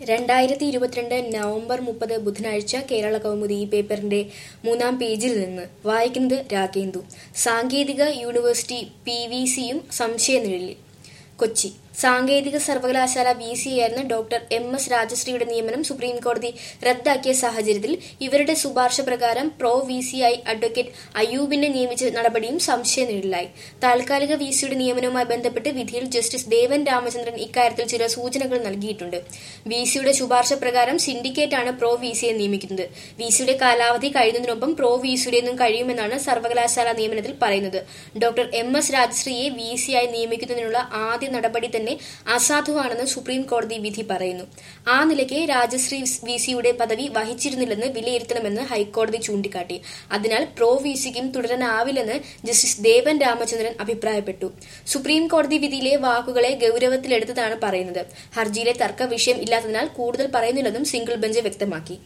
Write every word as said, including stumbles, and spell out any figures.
രണ്ടായിരത്തി ഇരുപത്തിരണ്ട് നവംബർ മുപ്പത് ബുധനാഴ്ച കേരള കൗമുദി ഈ പേപ്പറിന്റെ മൂന്നാം പേജിൽ നിന്ന് വായിക്കുന്നത് രാഗേന്ദു. സാങ്കേതിക യൂണിവേഴ്സിറ്റി പി വി സിയും സംശയനിഴലിൽ. കൊച്ചി സാങ്കേതിക സർവകലാശാല വി സിയായിരുന്ന ഡോക്ടർ എം എസ് രാജശ്രീയുടെ നിയമനം സുപ്രീംകോടതി റദ്ദാക്കിയ സാഹചര്യത്തിൽ ഇവരുടെ ശുപാർശ പ്രകാരം പ്രോ വി സിയായി അഡ്വക്കേറ്റ് അയ്യൂബിനെ നിയമിച്ച നടപടിയും സംശയനിഴലിലായി. താൽക്കാലിക വി സിയുടെ നിയമനവുമായി ബന്ധപ്പെട്ട് വിധിയിൽ ജസ്റ്റിസ് ദേവൻ രാമചന്ദ്രൻ ഇക്കാര്യത്തിൽ ചില സൂചനകൾ നൽകിയിട്ടുണ്ട്. വി സിയുടെ ശുപാർശ പ്രകാരം സിൻഡിക്കേറ്റാണ് പ്രോ വി സിയെ നിയമിക്കുന്നത്. വി സിയുടെ കാലാവധി കഴിയുന്നതിനൊപ്പം പ്രോ വി സിയുടേതും കഴിയുമെന്നാണ് സർവകലാശാല നിയമനത്തിൽ പറയുന്നത്. ഡോക്ടർ എം എസ് രാജശ്രീയെ വി സിയായി നിയമിക്കുന്നതിനുള്ള ആദ്യ നടപടി തന്നെ അസാധുവാണെന്ന് സുപ്രീം കോടതി വിധി പറയുന്നു. ആ നിലയ്ക്ക് രാജശ്രീ വി സിയുടെ പദവി വഹിച്ചിരുന്നില്ലെന്ന് വിലയിരുത്തണമെന്ന് ഹൈക്കോടതി ചൂണ്ടിക്കാട്ടി. അതിനാൽ പ്രോ വി സിക്കും തുടരാനാവില്ലെന്ന് ജസ്റ്റിസ് ദേവൻ രാമചന്ദ്രൻ അഭിപ്രായപ്പെട്ടു. സുപ്രീം കോടതി വിധിയിലെ വാക്കുകളെ ഗൌരവത്തിലെടുത്തതാണ് പറയുന്നത്. ഹർജിയിലെ തർക്ക വിഷയം ഇല്ലാത്തതിനാൽ കൂടുതൽ പറയുന്നില്ലെന്നും സിംഗിൾ ബെഞ്ച് വ്യക്തമാക്കി.